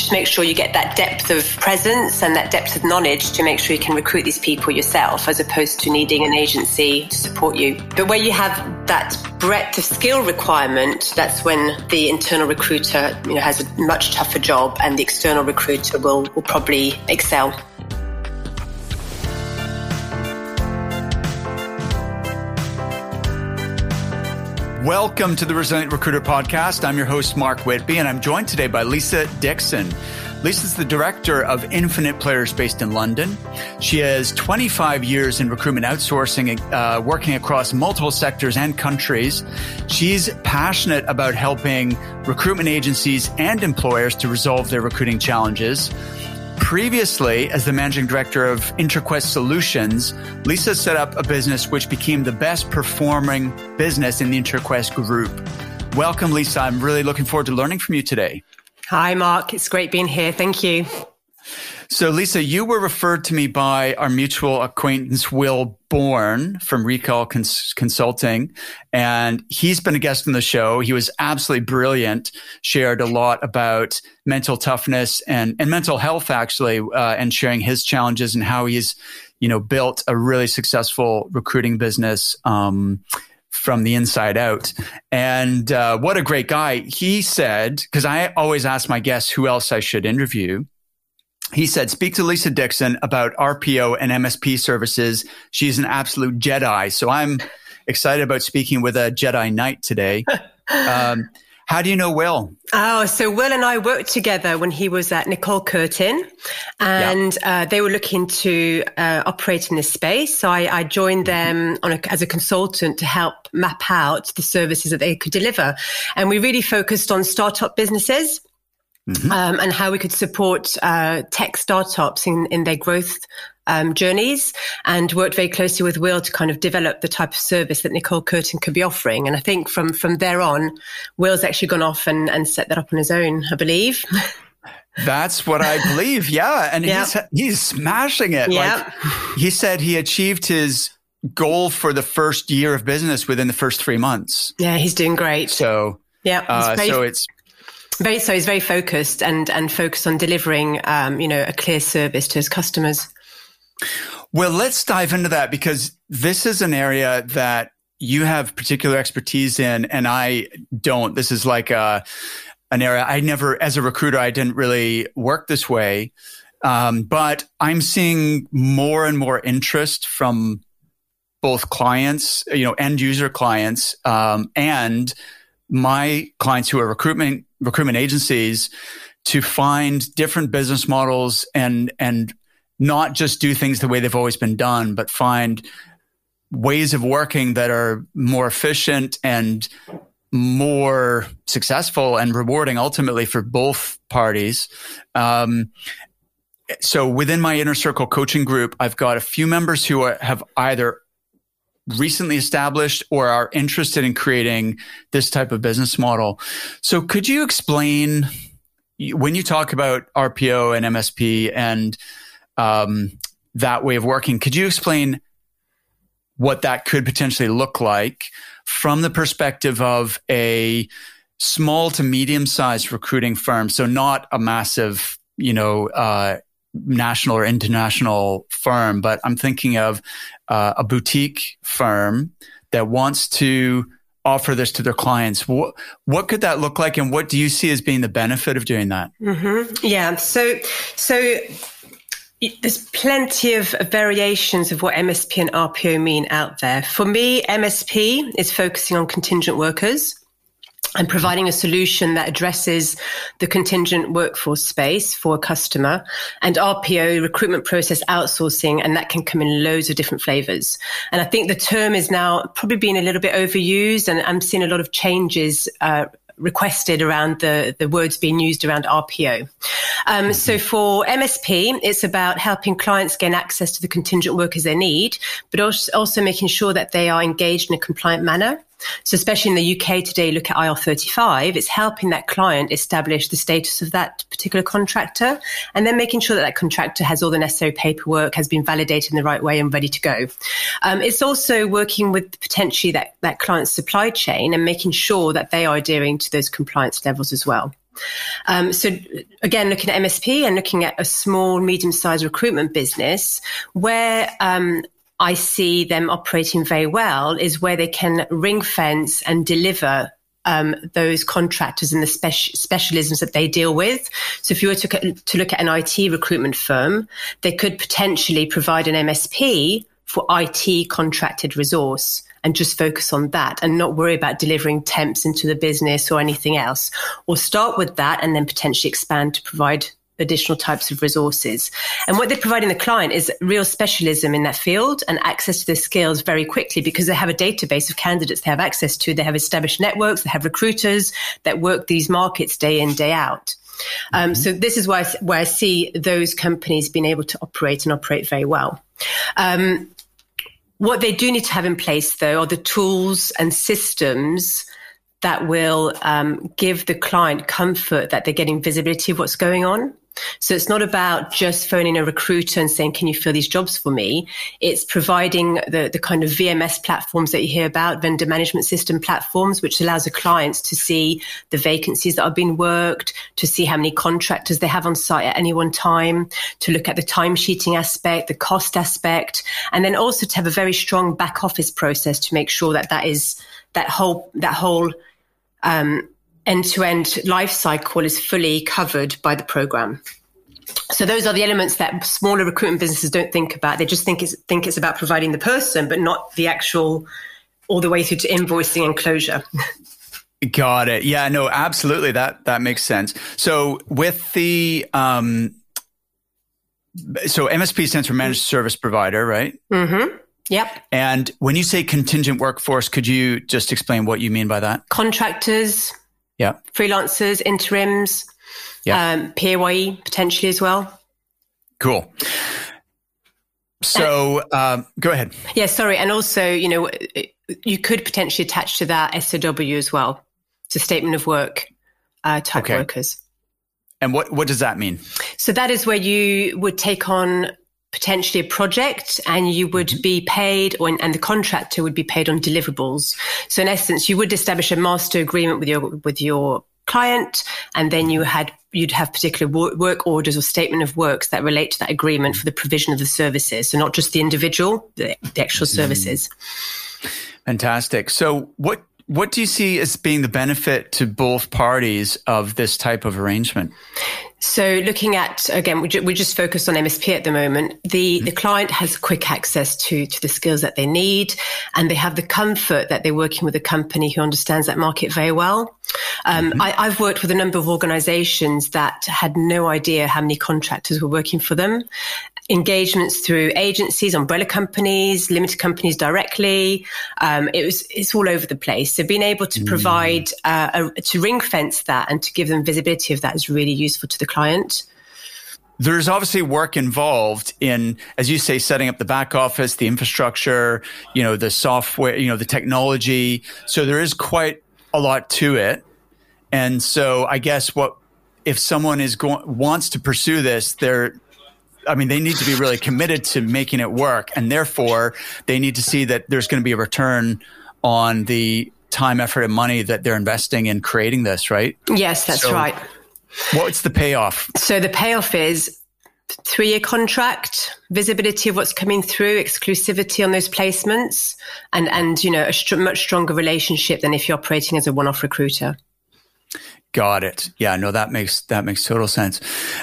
just make sure you get that depth of presence and that depth of knowledge to make sure you can recruit these people yourself, as opposed to needing an agency to support you. But where you have that breadth of skill requirement, that's when the internal recruiter, has a much tougher job, and the external recruiter will probably excel. Welcome to the Resilient Recruiter Podcast. I'm your host, Mark Whitby, and I'm joined today by Lisa Dixon. Lisa's the director of Infinite Players based in London. She has 25 years in recruitment outsourcing, working across multiple sectors and countries. She's passionate about helping recruitment agencies and employers to resolve their recruiting challenges. Previously, as the managing director of Interquest Solutions, Lisa set up a business which became the best performing business in the Interquest group. Welcome, Lisa. I'm really looking forward to learning from you today. Hi, Mark. It's great being here. Thank you. So, Lisa, you were referred to me by our mutual acquaintance, Will Bourne from Recall Consulting, and he's been a guest on the show. He was absolutely brilliant, shared a lot about mental toughness and mental health, actually, and sharing his challenges and how he's, built a really successful recruiting business from the inside out. And what a great guy. He said, because I always ask my guests who else I should interview, he said, speak to Lisa Dixon about RPO and MSP services. She's an absolute Jedi. So I'm excited about speaking with a Jedi Knight today. How do you know Will? Oh, so Will and I worked together when he was at Nicole Curtin, and they were looking to operate in this space. So I joined them as a consultant to help map out the services that they could deliver. And we really focused on startup businesses. Mm-hmm. And how we could support tech startups in their growth journeys, and worked very closely with Will to kind of develop the type of service that Nicole Curtin could be offering. And I think from there on, Will's actually gone off and set that up on his own, I believe. That's what I believe. Yeah. And he's smashing it. Yeah. Like, he said he achieved his goal for the first year of business within the first 3 months. Yeah, he's doing great. So, he's very focused and focused on delivering, a clear service to his customers. Well, let's dive into that, because this is an area that you have particular expertise in, and I don't. This is like an area I never, as a recruiter, I didn't really work this way. But I'm seeing more and more interest from both clients, end user clients, and my clients who are recruitment agencies, to find different business models and not just do things the way they've always been done, but find ways of working that are more efficient and more successful and rewarding ultimately for both parties. So within my Inner Circle coaching group, I've got a few members who have either recently established or are interested in creating this type of business model. So could you explain, when you talk about RPO and MSP and that way of working, could you explain what that could potentially look like from the perspective of a small to medium-sized recruiting firm? So not a massive, national or international firm, but I'm thinking of a boutique firm that wants to offer this to their clients. What could that look like, and what do you see as being the benefit of doing that? Mm-hmm. Yeah. So there's plenty of variations of what MSP and RPO mean out there. For me, MSP is focusing on contingent workers and providing a solution that addresses the contingent workforce space for a customer, and RPO, recruitment process outsourcing, and that can come in loads of different flavors. And I think the term is now probably being a little bit overused, and I'm seeing a lot of changes requested around the words being used around RPO. So for MSP, it's about helping clients gain access to the contingent workers they need, but also making sure that they are engaged in a compliant manner. So especially in the UK today, look at IR35, it's helping that client establish the status of that particular contractor, and then making sure that that contractor has all the necessary paperwork, has been validated in the right way and ready to go. It's also working with potentially that client's supply chain and making sure that they are adhering to those compliance levels as well. So again, looking at MSP and looking at a small, medium-sized recruitment business, where I see them operating very well is where they can ring fence and deliver those contractors and the specialisms that they deal with. So if you were to look at an IT recruitment firm, they could potentially provide an MSP for IT contracted resource and just focus on that and not worry about delivering temps into the business or anything else. Or start with that and then potentially expand to provide additional types of resources. And what they're providing the client is real specialism in that field and access to the skills very quickly because they have a database of candidates they have access to. They have established networks, they have recruiters that work these markets day in, day out. So this is where I see those companies being able to operate very well. What they do need to have in place, though, are the tools and systems that will give the client comfort that they're getting visibility of what's going on. So it's not about just phoning a recruiter and saying, can you fill these jobs for me? It's providing the kind of VMS platforms that you hear about, vendor management system platforms, which allows the clients to see the vacancies that are being worked, to see how many contractors they have on site at any one time, to look at the timesheeting aspect, the cost aspect, and then also to have a very strong back office process to make sure that that whole end-to-end life cycle is fully covered by the program. So those are the elements that smaller recruitment businesses don't think about. They just think it's about providing the person, but not the actual all the way through to invoicing and closure. Got it. Yeah, no, absolutely. That makes sense. So with the so MSP stands for Managed Service Provider, right? Mm-hmm. Yep. And when you say contingent workforce, could you just explain what you mean by that? Contractors. Yeah. Freelancers, interims, PAYE potentially as well. Cool. So go ahead. Yeah, sorry. And also, you could potentially attach to that SOW as well. It's a statement of work type workers. And what does that mean? So that is where you would take on potentially a project and you would be paid and the contractor would be paid on deliverables. So in essence, you would establish a master agreement with your client, and then you'd have particular work orders or statement of works that relate to that agreement for the provision of the services. So not just the individual, the actual services. Fantastic. So what do you see as being the benefit to both parties of this type of arrangement? So looking at, again, we just focused on MSP at the moment. The client has quick access to the skills that they need, and they have the comfort that they're working with a company who understands that market very well. I've worked with a number of organizations that had no idea how many contractors were working for them. Engagements through agencies, umbrella companies, limited companies directly. It's all over the place. So being able to provide, to ring fence that and to give them visibility of that is really useful to the client. There's obviously work involved in, as you say, setting up the back office, the infrastructure, the software, the technology. So there is quite a lot to it. And so I guess if someone wants to pursue this, they need to be really committed to making it work. And therefore, they need to see that there's going to be a return on the time, effort, and money that they're investing in creating this, right? Yes, that's right. What's the payoff? So the payoff is 3-year contract, visibility of what's coming through, exclusivity on those placements, and a much stronger relationship than if you're operating as a one-off recruiter. Got it. Yeah, no, that makes total sense.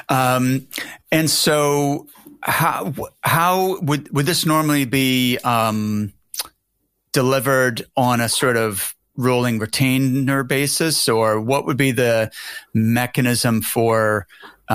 And so how would this normally be delivered on a sort of rolling retainer basis, or what would be the mechanism for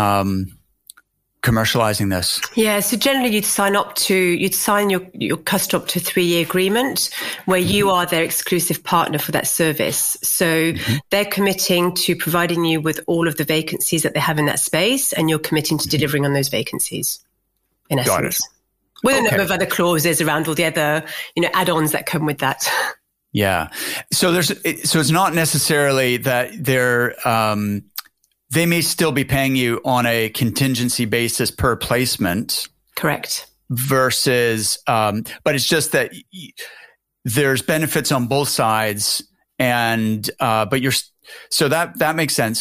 commercializing this? Yeah, so generally you'd sign your customer up to a 3-year agreement where you are their exclusive partner for that service. So they're committing to providing you with all of the vacancies that they have in that space, and you're committing to delivering on those vacancies, in essence. Got it. With a number of other clauses around all the other, add-ons that come with that. Yeah. So it's not necessarily that they may still be paying you on a contingency basis per placement. Correct. Versus, but it's just that there's benefits on both sides, and so that makes sense.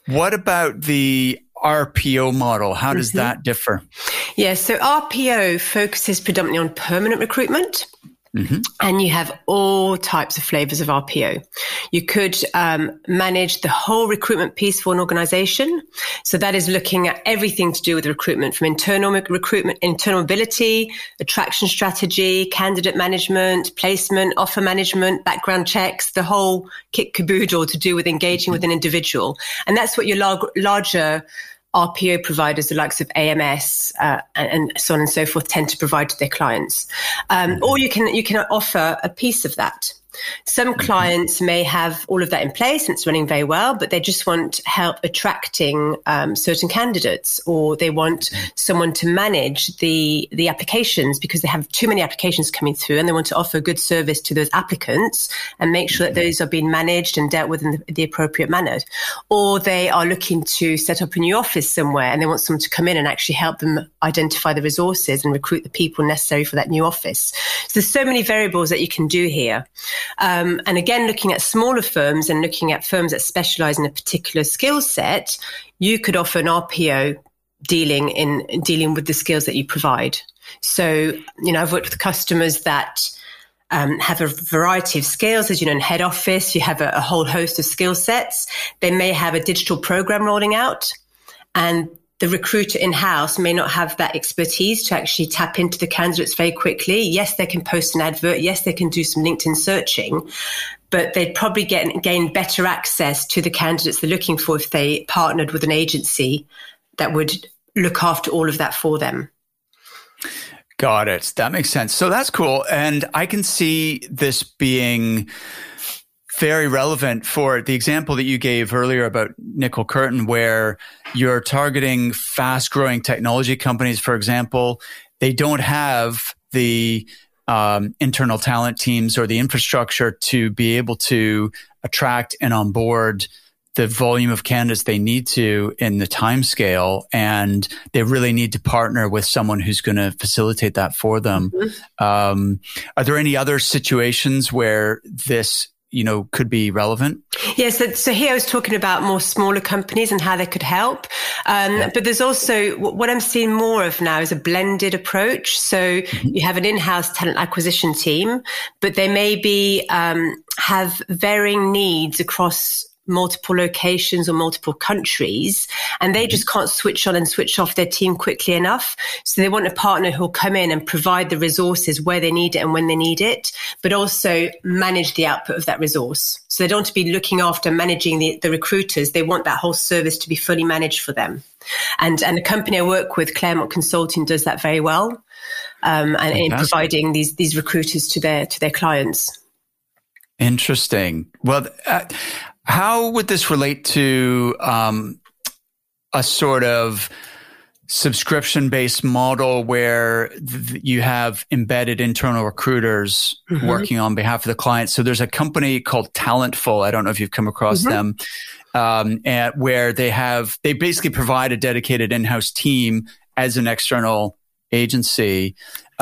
What about the RPO model? How does that differ? Yeah, so RPO focuses predominantly on permanent recruitment. And you have all types of flavors of RPO. You could manage the whole recruitment piece for an organization. So that is looking at everything to do with recruitment, from internal recruitment, internal mobility, attraction strategy, candidate management, placement, offer management, background checks, the whole kit caboodle to do with engaging with an individual. And that's what your larger RPO providers, the likes of AMS and so on and so forth, tend to provide to their clients. Or you can offer a piece of that. Some clients may have all of that in place and it's running very well, but they just want help attracting certain candidates, or they want someone to manage the applications because they have too many applications coming through, and they want to offer a good service to those applicants and make sure that those are being managed and dealt with in the appropriate manner. Or they are looking to set up a new office somewhere and they want someone to come in and actually help them identify the resources and recruit the people necessary for that new office. So there's so many variables that you can do here. And again, looking at smaller firms and looking at firms that specialize in a particular skill set, you could offer an RPO dealing with the skills that you provide. So, I've worked with customers that have a variety of skills. As you know, in head office, you have a whole host of skill sets. They may have a digital program rolling out, and the recruiter in-house may not have that expertise to actually tap into the candidates very quickly. Yes, they can post an advert. Yes, they can do some LinkedIn searching, but they'd probably gain better access to the candidates they're looking for if they partnered with an agency that would look after all of that for them. Got it. That makes sense. So that's cool. And I can see this being very relevant for the example that you gave earlier about Nickel Curtin, where you're targeting fast-growing technology companies, for example. They don't have the internal talent teams or the infrastructure to be able to attract and onboard the volume of candidates they need to in the time scale, and they really need to partner with someone who's going to facilitate that for them. Are there any other situations where this could be relevant? Yes. Yeah, so here I was talking about more smaller companies and how they could help. But there's also, what I'm seeing more of now is a blended approach. So you have an in-house talent acquisition team, but they maybe have varying needs across multiple locations or multiple countries, and they just can't switch on and switch off their team quickly enough. So they want a partner who'll come in and provide the resources where they need it and when they need it, but also manage the output of that resource. So they don't want to be looking after managing the recruiters. They want that whole service to be fully managed for them. And the company I work with, Claremont Consulting, does that very well, and in providing these recruiters to their clients. Interesting. Well, how would this relate to a sort of subscription-based model where you have embedded internal recruiters working on behalf of the client? So there's a company called Talentful. I don't know if you've come across them, and where they basically provide a dedicated in-house team as an external agency.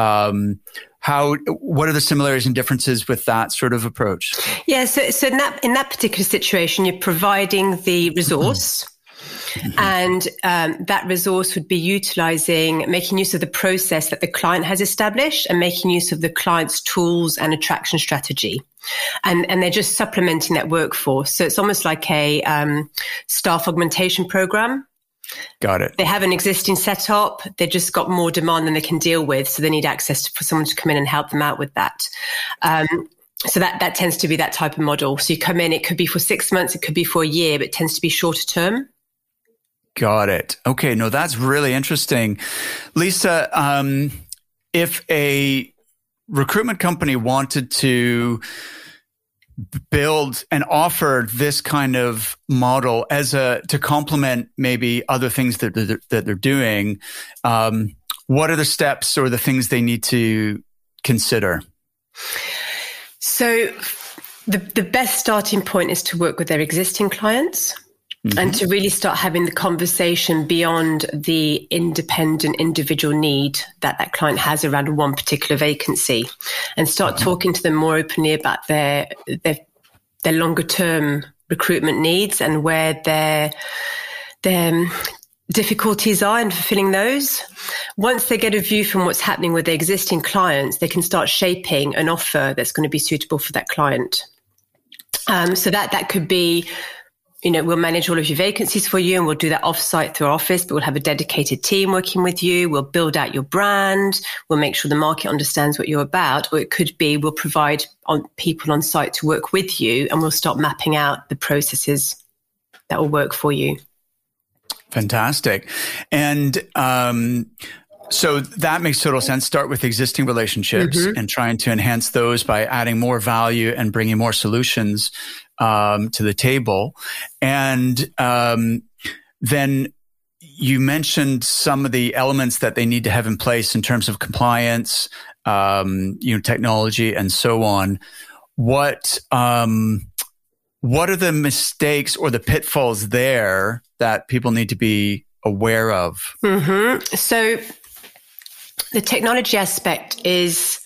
What are the similarities and differences with that sort of approach? Yeah, so in that particular situation, you're providing the resource, and that resource would be making use of the process that the client has established and making use of the client's tools and attraction strategy. And they're just supplementing that workforce. So it's almost like a staff augmentation program. Got it. They have an existing setup. They've just got more demand than they can deal with. So they need access for someone to come in and help them out with that. So that tends to be that type of model. So you come in, it could be for 6 months, it could be for a year, but it tends to be shorter term. Got it. Okay. No, that's really interesting. Lisa, if a recruitment company wanted to build and offer this kind of model to complement maybe other things that they're doing, what are the steps or the things they need to consider? So the best starting point is to work with their existing clients and to really start having the conversation beyond the independent individual need that client has around one particular vacancy, and start talking to them more openly about their longer term recruitment needs and where their difficulties are in fulfilling those. Once they get a view from what's happening with their existing clients, they can start shaping an offer that's going to be suitable for that client. So that could be, we'll manage all of your vacancies for you, and we'll do that offsite through our office, but we'll have a dedicated team working with you. We'll build out your brand. We'll make sure the market understands what you're about. Or it could be we'll provide people on site to work with you, and we'll start mapping out the processes that will work for you. Fantastic. And so that makes total sense. Start with existing relationships and trying to enhance those by adding more value and bringing more solutions to the table. And then you mentioned some of the elements that they need to have in place in terms of compliance, technology, and so on. What are the mistakes or the pitfalls there that people need to be aware of? So the technology aspect is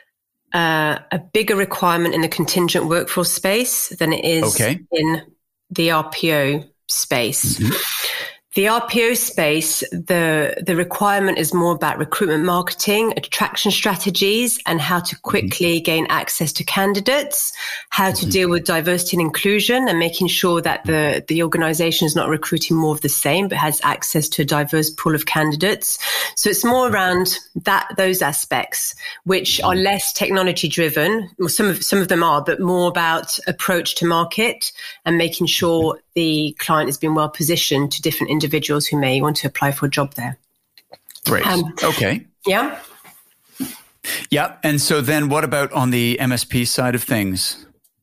a bigger requirement in the contingent workforce space than it is in the RPO space. The RPO space, the requirement is more about recruitment marketing, attraction strategies, and how to quickly gain access to candidates, how to deal with diversity and inclusion, and making sure that the organization is not recruiting more of the same, but has access to a diverse pool of candidates. So it's more around those aspects, which are less technology driven. Well, some of them are, but more about approach to market and making sure the client has been well positioned to different individuals who may want to apply for a job there. Great. Okay. Yeah. Yeah. And so then what about on the MSP side of things?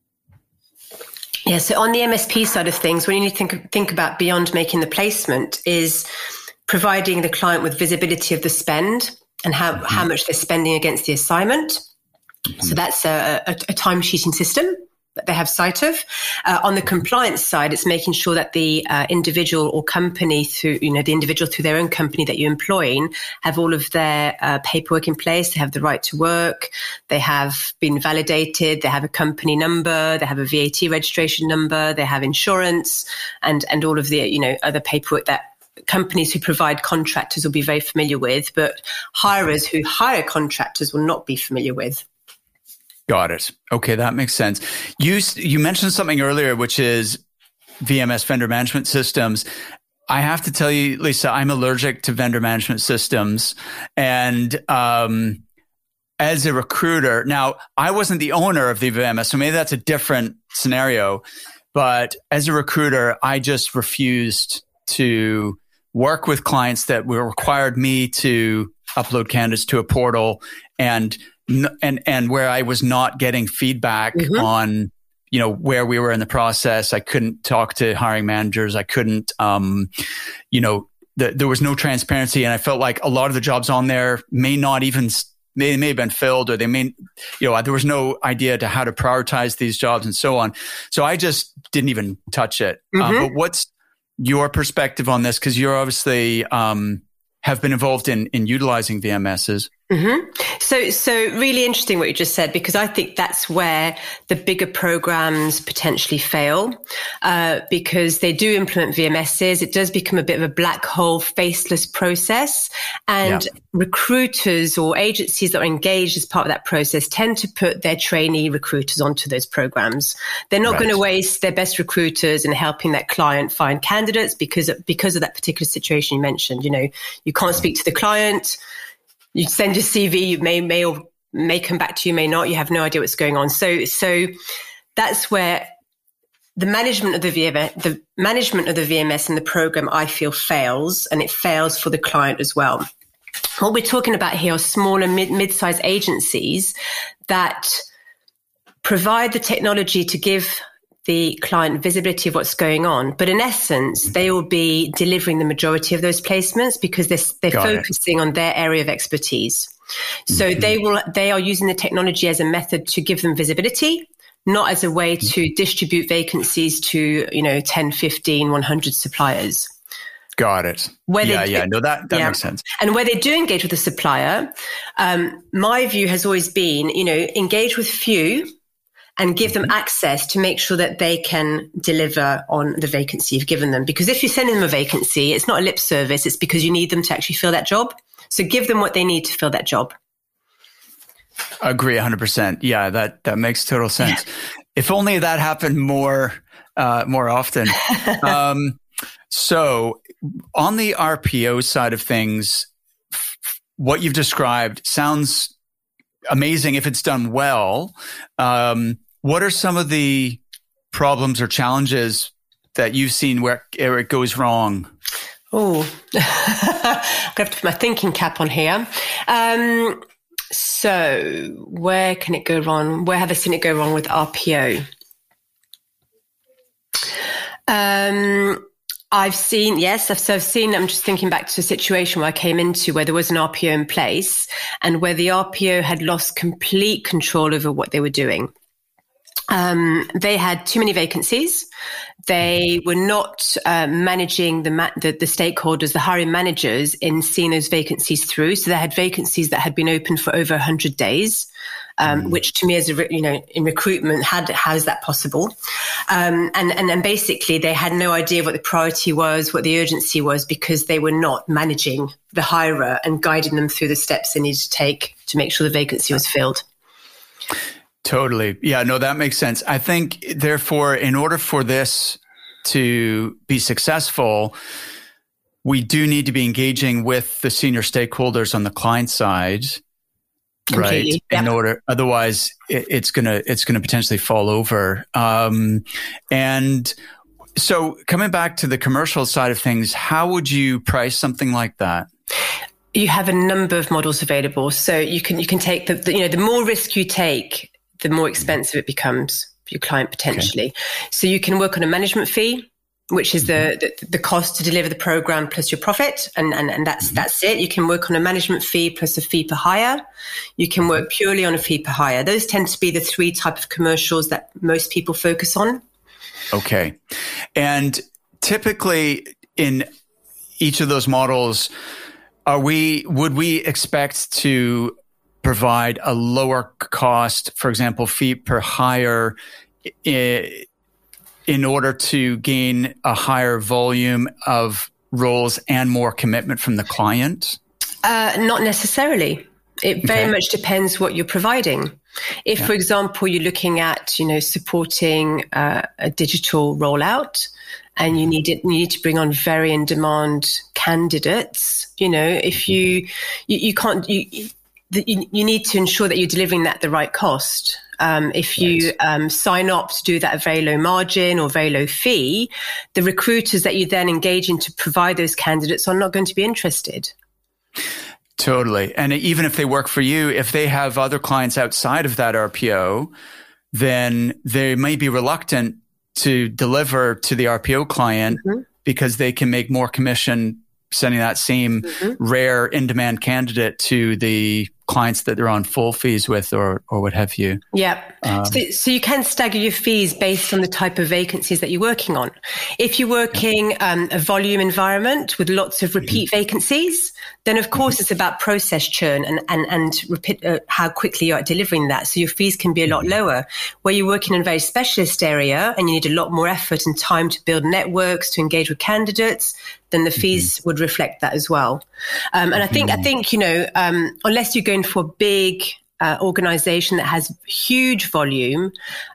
Yeah. So on the MSP side of things, what you need to think about beyond making the placement is providing the client with visibility of the spend and how much they're spending against the assignment. So that's a timesheeting system that they have sight of. On the compliance side, it's making sure that the individual or company through their own company that you're employing have all of their paperwork in place. They have the right to work. They have been validated. They have a company number. They have a VAT registration number. They have insurance and all of the, other paperwork that companies who provide contractors will be very familiar with, but hirers who hire contractors will not be familiar with. Got it. Okay, that makes sense. You mentioned something earlier, which is VMS, vendor management systems. I have to tell you, Lisa, I'm allergic to vendor management systems. And as a recruiter, now I wasn't the owner of the VMS, so maybe that's a different scenario. But as a recruiter, I just refused to work with clients that required me to upload candidates to a portal and where I was not getting feedback on, where we were in the process. I couldn't talk to hiring managers. I couldn't, there was no transparency. And I felt like a lot of the jobs on there may have been filled, or there was no idea to how to prioritize these jobs and so on. So I just didn't even touch it. But what's your perspective on this? Because you're obviously, have been involved in utilizing VMSs. So really interesting what you just said, because I think that's where the bigger programs potentially fail, because they do implement VMSs. It does become a bit of a black hole, faceless process. And recruiters or agencies that are engaged as part of that process tend to put their trainee recruiters onto those programs. They're not going to waste their best recruiters in helping that client find candidates because of that particular situation you mentioned. You can't speak to the client. You send your CV, you may come back to you, may not. You have no idea what's going on. So that's where the management of the VMS and the program, I feel, fails, and it fails for the client as well. What we're talking about here are smaller, mid-sized agencies that provide the technology to give the client visibility of what's going on. But in essence, they will be delivering the majority of those placements because they're focusing on their area of expertise. So they are using the technology as a method to give them visibility, not as a way to distribute vacancies to, 10, 15, 100 suppliers. Got it. That makes sense. And where they do engage with the supplier, my view has always been, engage with few and give them access to make sure that they can deliver on the vacancy you've given them. Because if you send them a vacancy, it's not a lip service. It's because you need them to actually fill that job. So give them what they need to fill that job. Agree 100%. Yeah, that makes total sense. If only that happened more often. So on the RPO side of things, what you've described sounds amazing if it's done well. What are some of the problems or challenges that you've seen where it goes wrong? Oh, I have to put my thinking cap on here. So where can it go wrong? Where have I seen it go wrong with RPO? I'm just thinking back to a situation where I came into where there was an RPO in place and where the RPO had lost complete control over what they were doing. They had too many vacancies. They were not managing the stakeholders, the hiring managers, in seeing those vacancies through. So they had vacancies that had been open for over 100 days, which to me, in recruitment, how is that possible? And basically, they had no idea what the priority was, what the urgency was, because they were not managing the hirer and guiding them through the steps they needed to take to make sure the vacancy was filled. Totally. Yeah, no, that makes sense. I think, therefore, in order for this to be successful, we do need to be engaging with the senior stakeholders on the client side, completely. Right? Yep. In order, otherwise, it's gonna potentially fall over. And so, coming back to the commercial side of things, how would you price something like that? You have a number of models available, so you can take the more risk you take, the more expensive it becomes for your client potentially. Okay. So you can work on a management fee, which is the cost to deliver the program plus your profit. And that's it. You can work on a management fee plus a fee per hire. You can work purely on a fee per hire. Those tend to be the three type of commercials that most people focus on. Okay. And typically in each of those models, would we expect to provide a lower cost, for example, fee per hire, in order to gain a higher volume of roles and more commitment from the client? Not necessarily. It very much depends what you're providing. If, for example, you're looking at, supporting a digital rollout, and you need to bring on very in-demand candidates, if you need to ensure that you're delivering that at the right cost. If you sign up to do that at a very low margin or very low fee, the recruiters that you then engage in to provide those candidates are not going to be interested. Totally. And even if they work for you, if they have other clients outside of that RPO, then they may be reluctant to deliver to the RPO client because they can make more commission sending that same rare in-demand candidate to the clients that they're on full fees with or what have you. Yeah. So you can stagger your fees based on the type of vacancies that you're working on. If you're working a volume environment with lots of repeat vacancies, then of course it's about process churn and repeat, how quickly you're delivering that. So your fees can be a lot lower. Where you're working in a very specialist area and you need a lot more effort and time to build networks, to engage with candidates, then the fees would reflect that as well. And I think unless you're going for a big organization that has huge volume,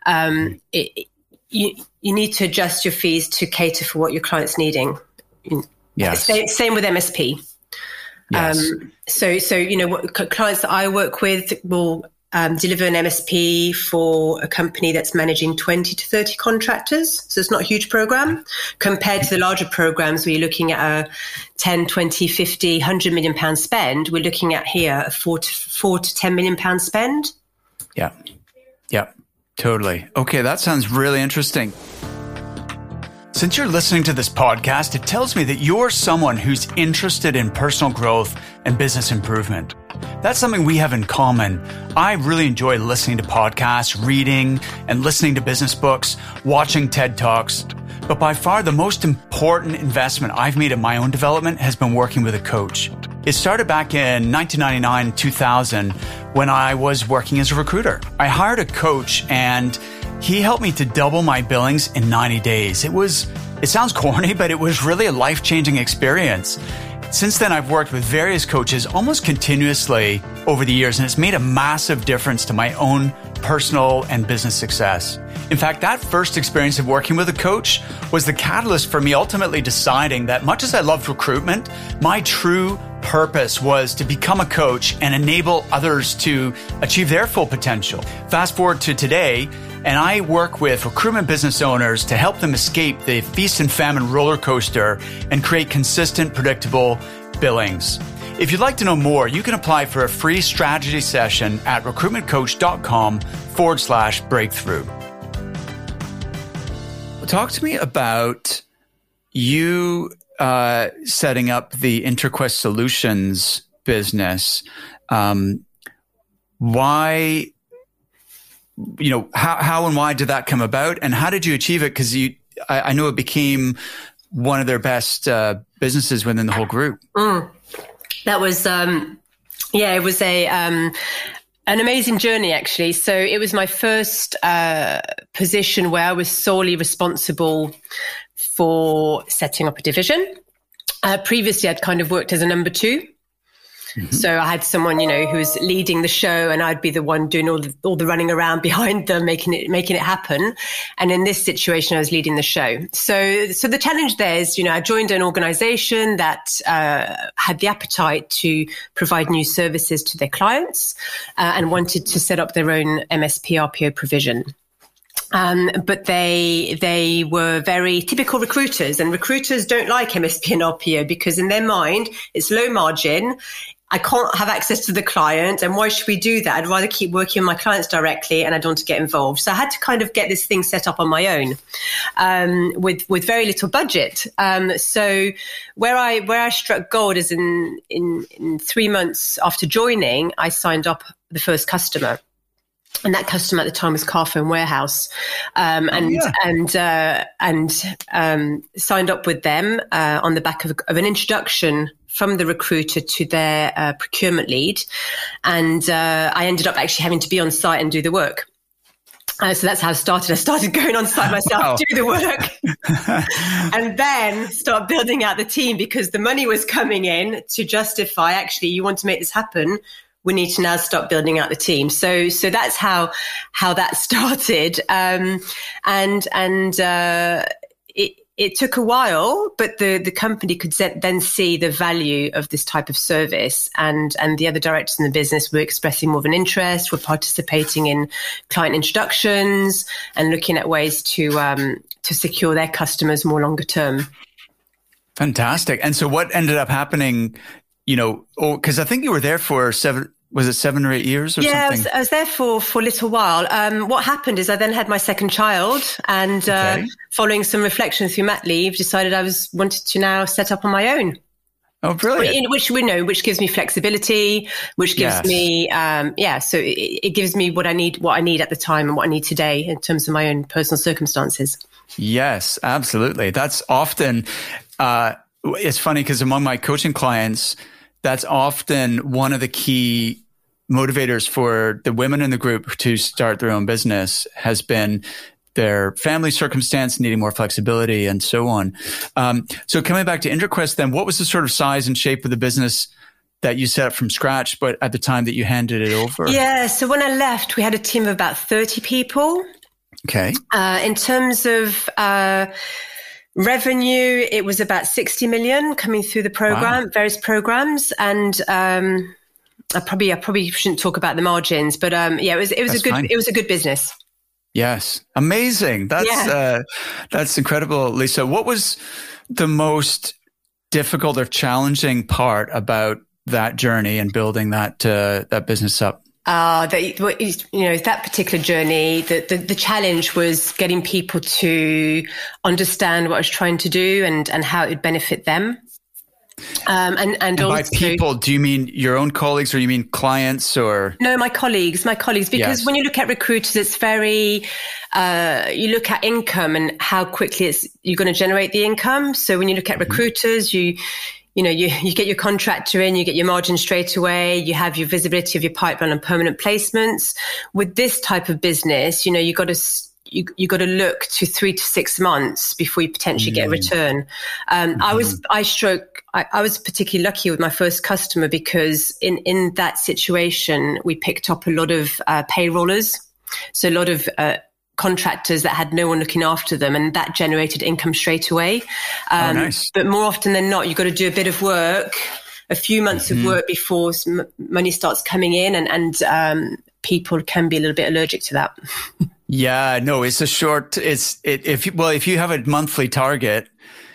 you need to adjust your fees to cater for what your client's needing. Yes. Same with MSP. Yes. So what clients that I work with will deliver an MSP for a company that's managing 20 to 30 contractors. So it's not a huge program compared to the larger programs where you're looking at a 10, 20, 50, 100 million pound spend. We're looking at here a 4 to 10 million pound spend. Yeah. Yeah, totally. Okay. That sounds really interesting. Since you're listening to this podcast, it tells me that you're someone who's interested in personal growth and business improvement. That's something we have in common. I really enjoy listening to podcasts, reading and listening to business books, watching TED Talks. But by far the most important investment I've made in my own development has been working with a coach. It started back in 1999, 2000, when I was working as a recruiter. I hired a coach and he helped me to double my billings in 90 days. It sounds corny, but it was really a life-changing experience. Since then, I've worked with various coaches almost continuously over the years, and it's made a massive difference to my own personal and business success. In fact, that first experience of working with a coach was the catalyst for me ultimately deciding that much as I loved recruitment, my true purpose was to become a coach and enable others to achieve their full potential. Fast forward to today, and I work with recruitment business owners to help them escape the feast and famine roller coaster and create consistent, predictable billings. If you'd like to know more, you can apply for a free strategy session at recruitmentcoach.com/breakthrough. Talk to me about you setting up the InterQuest Solutions business. Why, how and why did that come about, and how did you achieve it? Because I know it became one of their best businesses within the whole group. That was, it was an amazing journey, actually. So it was my first position where I was solely responsible for setting up a division. Previously, I'd kind of worked as a number two. Mm-hmm. So I had someone, who was leading the show, and I'd be the one doing all the running around behind them, making it happen. And in this situation, I was leading the show. So the challenge there is, I joined an organization that had the appetite to provide new services to their clients and wanted to set up their own MSP RPO provision. But they were very typical recruiters, and recruiters don't like MSP and RPO because in their mind, it's low margin. I can't have access to the client. And why should we do that? I'd rather keep working with my clients directly, and I don't want to get involved. So I had to kind of get this thing set up on my own, with very little budget. So where I struck gold is in 3 months after joining, I signed up the first customer. And that customer at the time was Carphone Warehouse, and signed up with them on the back of an introduction from the recruiter to their procurement lead, and I ended up actually having to be on site and do the work. So that's how it started. I started going on site myself, do the work, and then start building out the team because the money was coming in to justify. Actually, you want to make this happen, we need to now start building out the team. So that's how that started. It took a while, but the company could then see the value of this type of service, and the other directors in the business were expressing more of an interest, were participating in client introductions and looking at ways to secure their customers more longer term. Fantastic. And so what ended up happening? Because I think you were there for 7 or 8 years or something? Yeah, I was there for a little while. What happened is I then had my second child, and following some reflection through mat leave, decided I wanted to now set up on my own. Oh, brilliant. Which gives me flexibility, which gives me, so it gives me what I need at the time and what I need today in terms of my own personal circumstances. Yes, absolutely. That's often, it's funny because among my coaching clients, that's often one of the key motivators for the women in the group to start their own business has been their family circumstance, needing more flexibility and so on. So coming back to InterQuest then, what was the sort of size and shape of the business that you set up from scratch, but at the time that you handed it over? Yeah, so when I left, we had a team of about 30 people. Okay. In terms of revenue, it was about 60 million coming through the program, various programs, and I probably shouldn't talk about the margins, but it was a good business. Yes, amazing. That's incredible, Lisa. What was the most difficult or challenging part about that journey and building that business up? That particular journey, the challenge was getting people to understand what I was trying to do and how it would benefit them. And also, by people, do you mean your own colleagues or you mean clients or? No, my colleagues, because when you look at recruiters, it's very, you look at income and how quickly you're going to generate the income. So when you look at recruiters, you you get your contractor in, you get your margin straight away, you have your visibility of your pipeline and permanent placements. With this type of business, you got to look to 3 to 6 months before you potentially get a return. I was particularly lucky with my first customer because in that situation, we picked up a lot of payrollers. So a lot of contractors that had no one looking after them, and that generated income straight away. Nice. But more often than not, you've got to do a bit of work, a few months of work before some money starts coming in, and people can be a little bit allergic to that. Yeah, no, it's a short. If you have a monthly target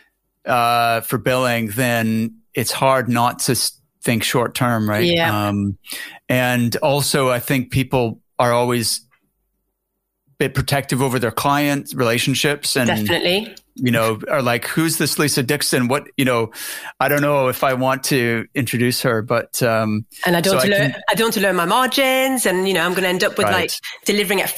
for billing, then it's hard not to think short term, right? Yeah. And also, I think people are always bit protective over their client relationships, and definitely, are like, who's this Lisa Dixon? What, I don't know if I want to introduce her, but and I don't want to learn my margins, and I'm going to end up with right. delivering at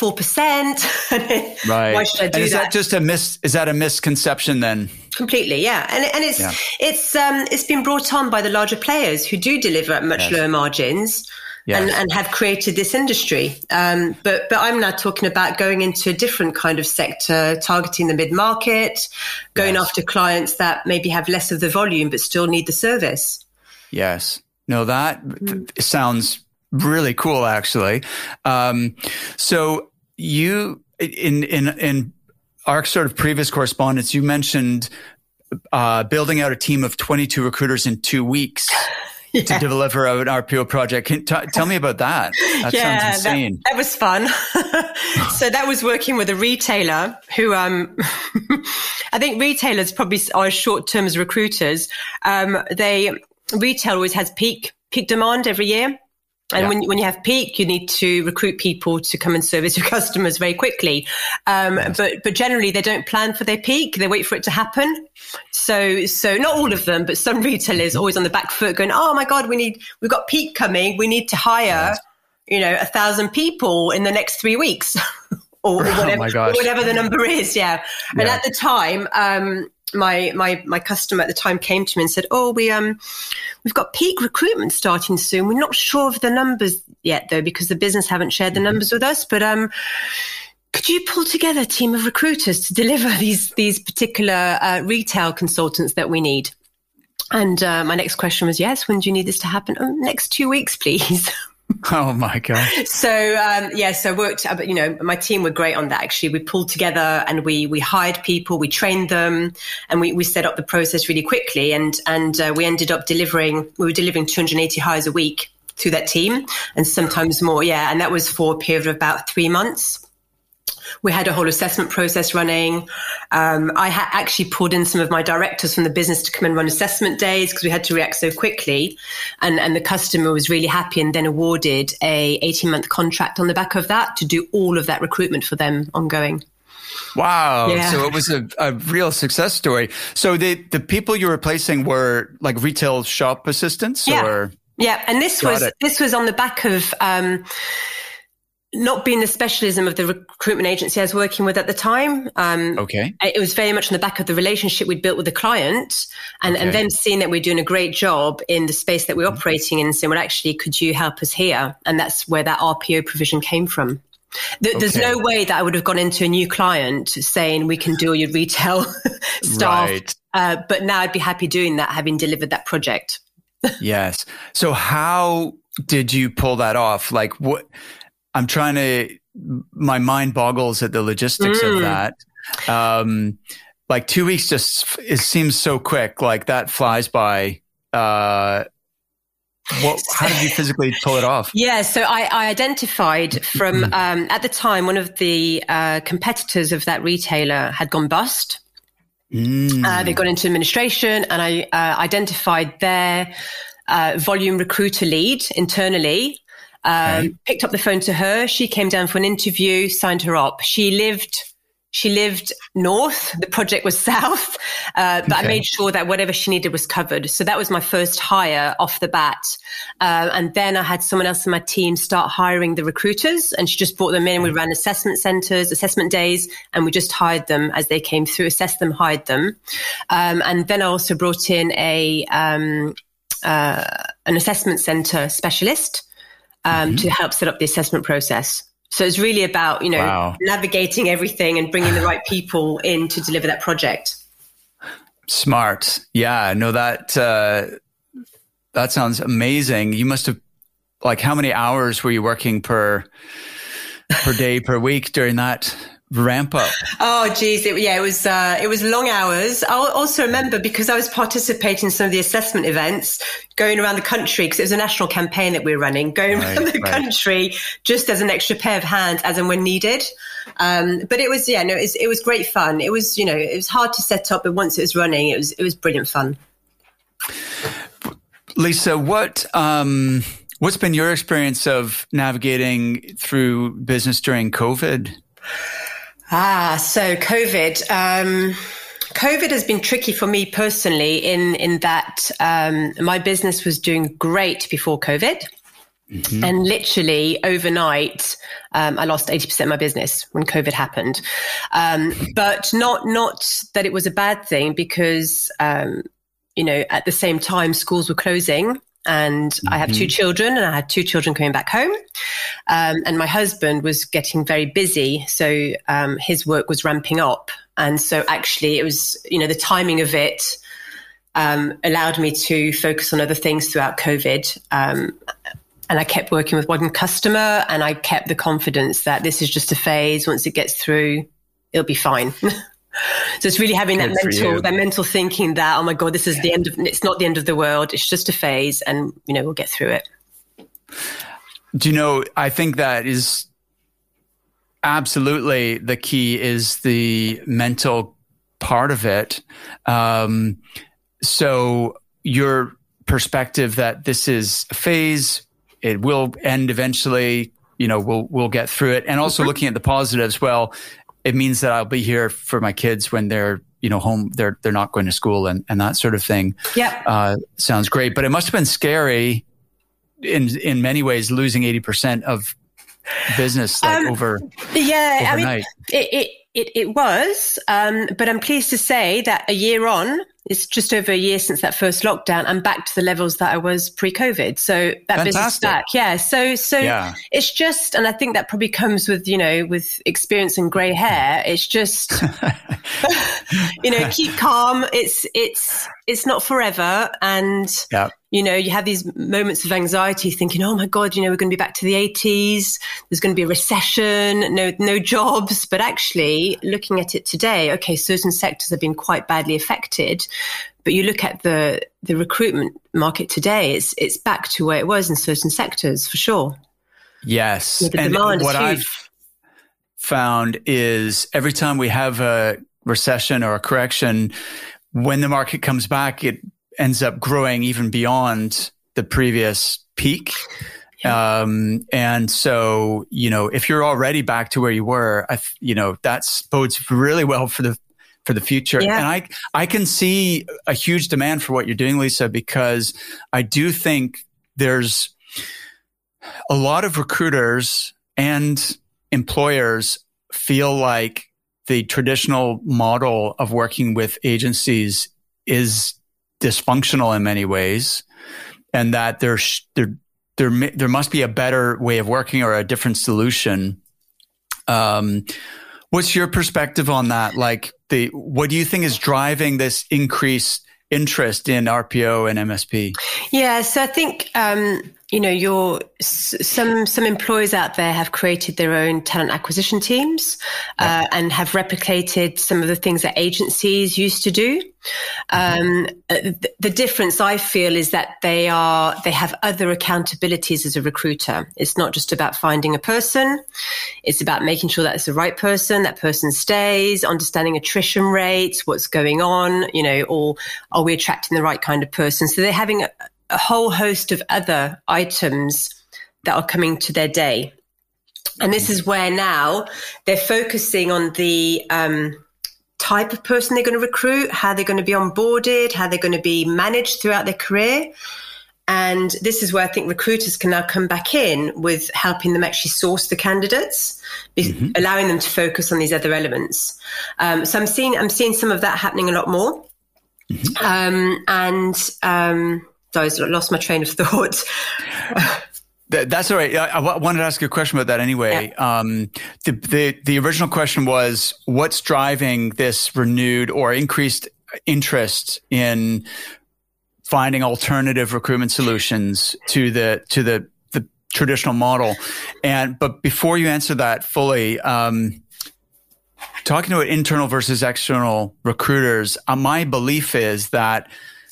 4%. Right. Why should I do and is that? Is that a misconception then? Completely, yeah, and it's been brought on by the larger players who do deliver at much lower margins. Yes. And have created this industry. But I'm now talking about going into a different kind of sector, targeting the mid-market, going after clients that maybe have less of the volume but still need the service. Yes. No, that sounds really cool, actually. So you, in our sort of previous correspondence, you mentioned building out a team of 22 recruiters in 2 weeks. To deliver an RPO project. Tell me about that. That sounds insane. That was fun. So that was working with a retailer who, I think retailers probably are as short term as recruiters. Retail always has peak demand every year. And when you have peak, you need to recruit people to come and service your customers very quickly. But generally they don't plan for their peak. They wait for it to happen. So not all of them, but some retailers always on the back foot going, oh my God, we've got peak coming. We need to hire, 1,000 people in the next 3 weeks or whatever the number is. Yeah. And at the time, my customer at the time came to me and said, "Oh, we've got peak recruitment starting soon. We're not sure of the numbers yet, though, because the business haven't shared the numbers with us. But could you pull together a team of recruiters to deliver these particular retail consultants that we need?" And my next question was, "Yes. When do you need this to happen?" "Next 2 weeks, please." Oh my God. So, so worked, my team were great on that. Actually, we pulled together and we hired people, we trained them, and we set up the process really quickly. And we ended up delivering 280 hires a week to that team, and sometimes more. Yeah. And that was for a period of about 3 months. We had a whole assessment process running. I had actually pulled in some of my directors from the business to come and run assessment days because we had to react so quickly. And the customer was really happy and then awarded a 18-month contract on the back of that to do all of that recruitment for them ongoing. Wow. Yeah. So it was a real success story. So the people you were replacing were like retail shop assistants? Yeah. Yeah. And this was on the back of not being the specialism of the recruitment agency I was working with at the time. Okay. It was very much on the back of the relationship we'd built with the client and them seeing that we're doing a great job in the space that we're operating in and saying, well, actually, could you help us here? And that's where that RPO provision came from. There's no way that I would have gone into a new client saying we can do all your retail staff. Right. But now I'd be happy doing that, having delivered that project. Yes. So how did you pull that off? Like what? My mind boggles at the logistics of that. Like 2 weeks it seems so quick, like that flies by. How did you physically pull it off? Yeah, so I identified from, at the time, one of the competitors of that retailer had gone bust. They got into administration, and I identified their volume recruiter lead internally. Picked up the phone to her. She came down for an interview, signed her up. She She lived north. The project was south, but I made sure that whatever she needed was covered. So that was my first hire off the bat. And then I had someone else in my team start hiring the recruiters, and she just brought them in. We ran assessment centers, assessment days, and we just hired them as they came through, assessed them, hired them. And then I also brought in an assessment center specialist to help set up the assessment process. So it's really about, navigating everything and bringing the right people in to deliver that project. Smart. Yeah, no, that sounds amazing. You must have, how many hours were you working per day, per week during that ramp up? Oh, geez. It was long hours. I also remember, because I was participating in some of the assessment events, going around the country, because it was a national campaign that we were running, going around the country just as an extra pair of hands as and when needed. But it was, it was great fun. It was, it was hard to set up, but once it was running, it was brilliant fun. Lisa, what's been your experience of navigating through business during COVID? So COVID. COVID has been tricky for me personally in that my business was doing great before COVID. Mm-hmm. And literally overnight, I lost 80% of my business when COVID happened. But not that it was a bad thing, because, at the same time, schools were closing. And I have 2 children, and I had 2 children coming back home. And my husband was getting very busy. So his work was ramping up. And so actually it was, the timing of it allowed me to focus on other things throughout COVID. And I kept working with one customer, and I kept the confidence that this is just a phase. Once it gets through, it'll be fine. So it's really having that mental thinking that, oh my God, this is it's not the end of the world. It's just a phase, and, we'll get through it. I think that is absolutely the key, is the mental part of it. So your perspective that this is a phase, it will end eventually, we'll get through it. And also looking at the positives, well, it means that I'll be here for my kids when they're, home, they're not going to school and that sort of thing. Yeah. Sounds great. But it must have been scary in many ways, losing 80% of business overnight. It was, but I'm pleased to say that a year on, it's just over a year since that first lockdown, I'm back to the levels that I was pre-COVID. So that business is back. Yeah. So it's just, and I think that probably comes with, with experience and grey hair. It's just, keep calm. It's not forever. And, you have these moments of anxiety thinking, oh my God, we're going to be back to the 80s. There's going to be a recession, no jobs. But actually looking at it today, okay, certain sectors have been quite badly affected. But you look at the recruitment market today, it's back to where it was in certain sectors for sure. Yes. The demand what is huge. I've found is every time we have a recession or a correction, when the market comes back, it ends up growing even beyond the previous peak. Yeah. And so, if you're already back to where you were, that bodes really well for the future. Yeah. And I can see a huge demand for what you're doing, Lisa, because I do think there's a lot of recruiters and employers feel like the traditional model of working with agencies is dysfunctional in many ways, and that there must be a better way of working or a different solution. What's your perspective on that? What do you think is driving this increased interest in RPO and MSP? Yeah, so I think some employers out there have created their own talent acquisition teams and have replicated some of the things that agencies used to do. The difference I feel is that they have other accountabilities as a recruiter. It's not just about finding a person. It's about making sure that it's the right person, that person stays, understanding attrition rates, what's going on, or are we attracting the right kind of person? So they're having a whole host of other items that are coming to their day. And this is where now they're focusing on the type of person they're going to recruit, how they're going to be onboarded, how they're going to be managed throughout their career. And this is where I think recruiters can now come back in with helping them actually source the candidates, allowing them to focus on these other elements. So I'm seeing some of that happening a lot more. I lost my train of thought. That's all right. I wanted to ask you a question about that anyway. Yeah. The original question was, what's driving this renewed or increased interest in finding alternative recruitment solutions to the traditional model? But before you answer that fully, talking about internal versus external recruiters, my belief is that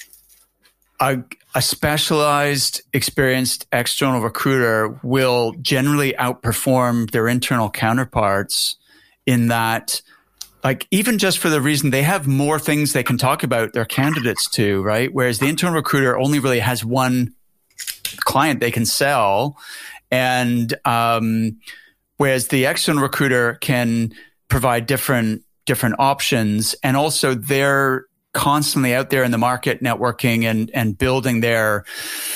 a specialized, experienced external recruiter will generally outperform their internal counterparts in that, like, even just for the reason they have more things they can talk about their candidates to, right? Whereas the internal recruiter only really has one client they can sell. And whereas the external recruiter can provide different options, and also they're constantly out there in the market networking and building their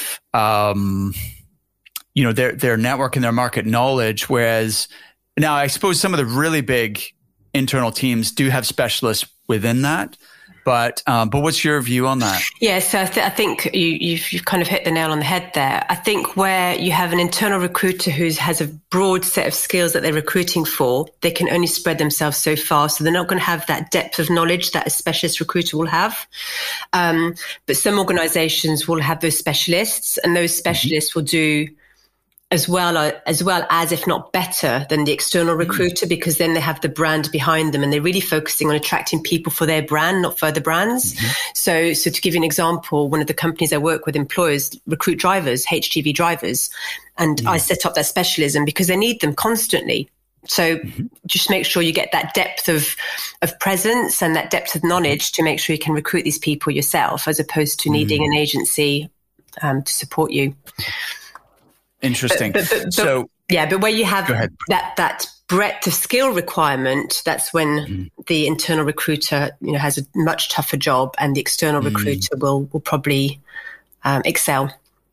network and their market knowledge. Whereas now I suppose some of the really big internal teams do have specialists within that. But what's your view on that? Yeah, so I think you've kind of hit the nail on the head there. I think where you have an internal recruiter who has a broad set of skills that they're recruiting for, they can only spread themselves so far. So they're not going to have that depth of knowledge that a specialist recruiter will have. But some organizations will have those specialists, and those specialists will do as well as, if not better than the external recruiter, because then they have the brand behind them and they're really focusing on attracting people for their brand, not further brands. So to give you an example, one of the companies I work with employers recruit drivers, HGV drivers, and I set up that specialism because they need them constantly. So just make sure you get that depth of presence and that depth of knowledge to make sure you can recruit these people yourself, as opposed to needing an agency to support you. Interesting. But where you have that breadth of skill requirement, that's when the internal recruiter, has a much tougher job, and the external recruiter will probably excel.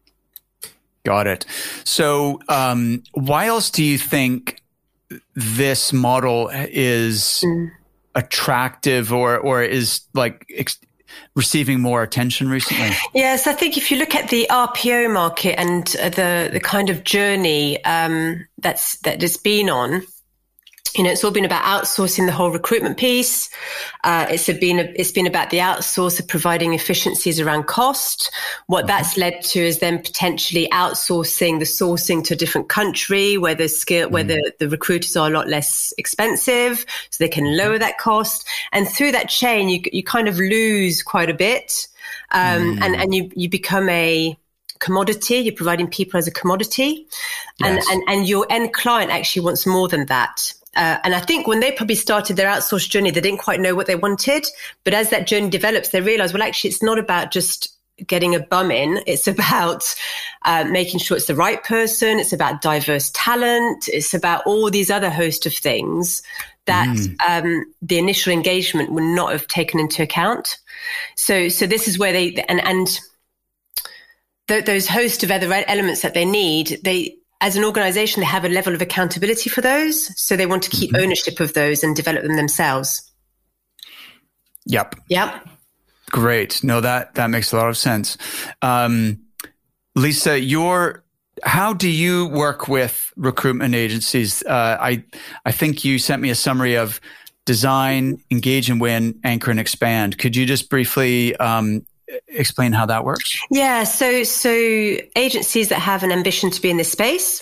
Got it. So, why else do you think this model is attractive or is receiving more attention recently? Yes, I think if you look at the RPO market and the kind of journey that it's been on, it's all been about outsourcing the whole recruitment piece. It's been about the outsource of providing efficiencies around cost. What that's led to is then potentially outsourcing the sourcing to a different country where the recruiters are a lot less expensive, so they can lower that cost. And through that chain, you kind of lose quite a bit, and you become a commodity. You're providing people as a commodity, and your end client actually wants more than that. And I think when they probably started their outsourced journey, they didn't quite know what they wanted. But as that journey develops, they realize, well, actually, it's not about just getting a bum in. It's about making sure it's the right person. It's about diverse talent. It's about all these other host of things that the initial engagement would not have taken into account. So this is where those host of other elements that they need, as an organization, they have a level of accountability for those. So they want to keep ownership of those and develop them themselves. Yep. Great. No, that makes a lot of sense. Lisa, how do you work with recruitment agencies? I think you sent me a summary of design, engage and win, anchor and expand. Could you just briefly explain how that works? Yeah. So agencies that have an ambition to be in this space,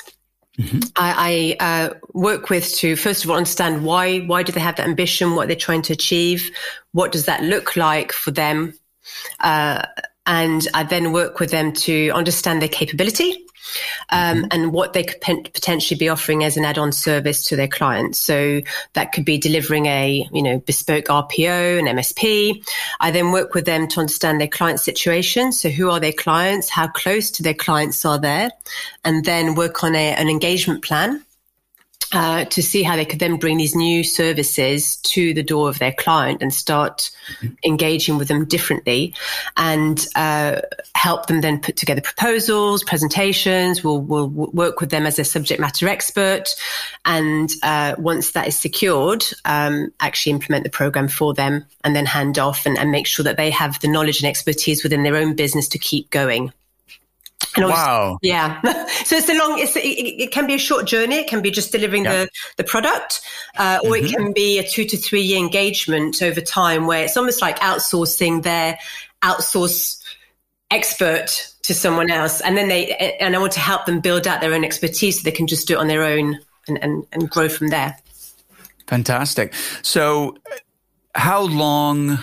I work with to, first of all, understand why do they have that ambition? What they're trying to achieve? What does that look like for them? And I then work with them to understand their capability, and what they could potentially be offering as an add-on service to their clients. So that could be delivering a, bespoke RPO, an MSP. I then work with them to understand their client situation. So who are their clients? How close to their clients are there? And then work on an engagement plan. to see how they could then bring these new services to the door of their client and start engaging with them differently, and help them then put together proposals, presentations. We'll work with them as a subject matter expert. And once that is secured, actually implement the program for them and then hand off and make sure that they have the knowledge and expertise within their own business to keep going. Wow. Yeah. So it can be a short journey. It can be just delivering the product, or it can be a 2 to 3 year engagement over time, where it's almost like outsourcing their outsource expert to someone else. And then I want to help them build out their own expertise so they can just do it on their own and grow from there. Fantastic. So how long,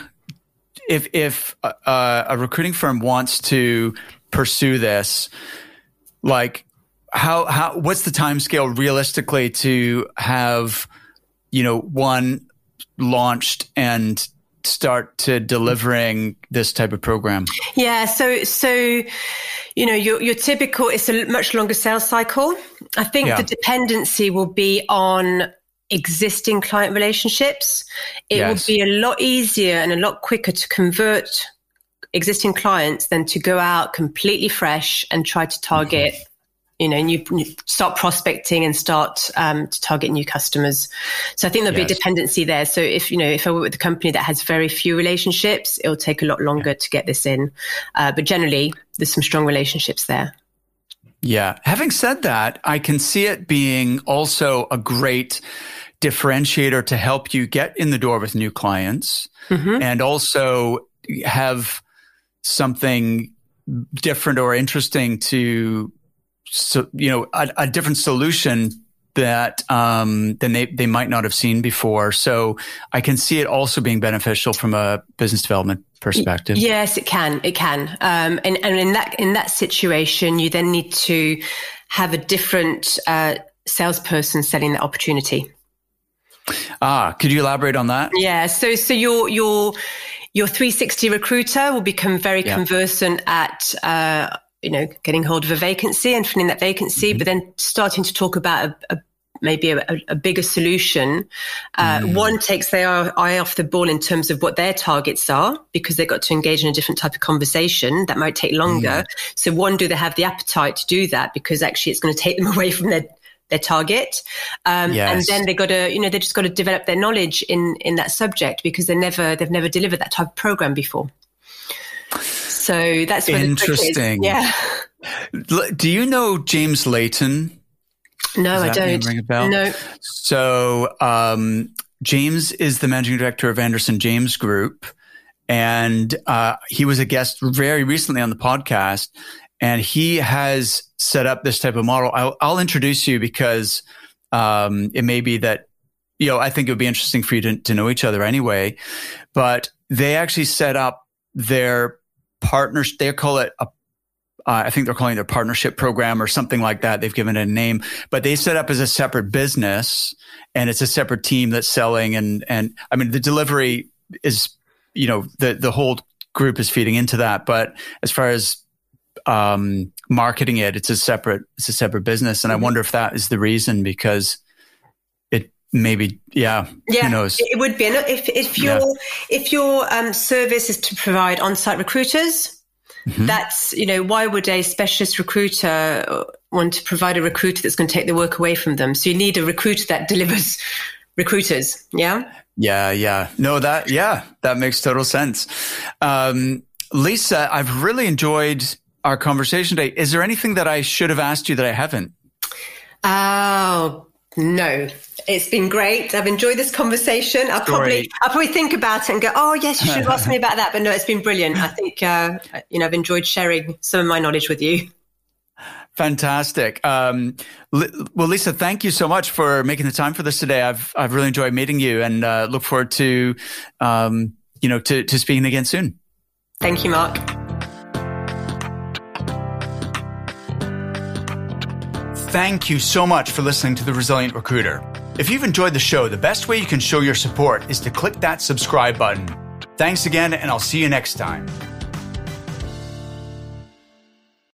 if a recruiting firm wants to pursue this, like how what's the time scale realistically to have, one launched and start to delivering this type of program? Yeah. So, your typical, it's a much longer sales cycle. I think the dependency will be on existing client relationships. It will be a lot easier and a lot quicker to convert existing clients than to go out completely fresh and try to target, new start prospecting and start to target new customers. So I think there'll be a dependency there. So if I work with a company that has very few relationships, it'll take a lot longer to get this in. But generally, there's some strong relationships there. Yeah. Having said that, I can see it being also a great differentiator to help you get in the door with new clients, and also have something different or interesting to, a different solution that than they might not have seen before. So I can see it also being beneficial from a business development perspective. Yes, it can. It can. And in that situation, you then need to have a different salesperson selling that opportunity. Could you elaborate on that? Yeah. So your 360 recruiter will become very conversant at, getting hold of a vacancy and filling that vacancy, but then starting to talk about maybe a bigger solution. One takes their eye off the ball in terms of what their targets are, because they've got to engage in a different type of conversation that might take longer. So do they have the appetite to do that? Because actually it's going to take them away from their target. And then they just got to develop their knowledge in that subject, because they've never delivered that type of program before. So that's where interesting. The trick is. Yeah. Do you know James Layton? No, I don't. Ring a bell? No. So, James is the managing director of Anderson James Group, and he was a guest very recently on the podcast, and he has set up this type of model. I'll introduce you, because it may be that, I think it would be interesting for you to know each other anyway. But they actually set up their partners. They call it I think they're calling it their partnership program or something like that. They've given it a name, but they set up as a separate business, and it's a separate team that's selling. And I mean, the delivery is, the whole group is feeding into that. But as far as marketing it, it's a separate business. And I wonder if that is the reason, because it maybe, who knows? It would be. If your service is to provide on-site recruiters, that's, why would a specialist recruiter want to provide a recruiter that's going to take the work away from them? So you need a recruiter that delivers recruiters. Yeah. Yeah. No, that makes total sense. Lisa, I've really enjoyed our conversation today. Is there anything that I should have asked you that I haven't? Oh, no. It's been great. I've enjoyed this conversation. I'll probably think about it and go, oh, yes, you should have asked me about that. But no, it's been brilliant. I think, I've enjoyed sharing some of my knowledge with you. Fantastic. Well, Lisa, thank you so much for making the time for this today. I've really enjoyed meeting you, and look forward to, to speaking again soon. Thank you, Mark. Thank you so much for listening to The Resilient Recruiter. If you've enjoyed the show, the best way you can show your support is to click that subscribe button. Thanks again, and I'll see you next time.